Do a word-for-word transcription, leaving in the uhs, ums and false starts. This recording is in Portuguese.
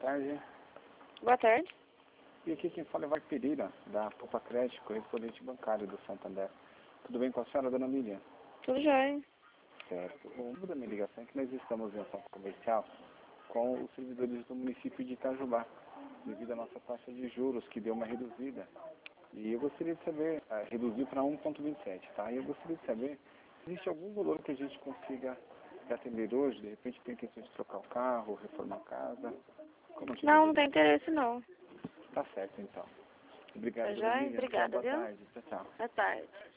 tarde. Boa tarde. E aqui quem fala é Var Pereira, da Poupa Crédito, correspondente bancário do Santander. Tudo bem com a senhora, dona Miriam? Tudo jóia. Certo. O motivo da minha ligação é que nós estamos em ação comercial com os servidores do município de Itajubá, devido à nossa taxa de juros, que deu uma reduzida. E eu gostaria de saber, ah, reduziu para um vírgula vinte e sete, tá? E eu gostaria de saber se existe algum valor que a gente consiga atender hoje, de repente tem intenção de trocar o carro, reformar a casa. Como a gente Não, pode- não tem interesse não. Tá certo, então. Obrigado, Tá dona jóia? Miriam. Obrigada, Boa viu? tarde. Tchau, tchau. Boa tarde.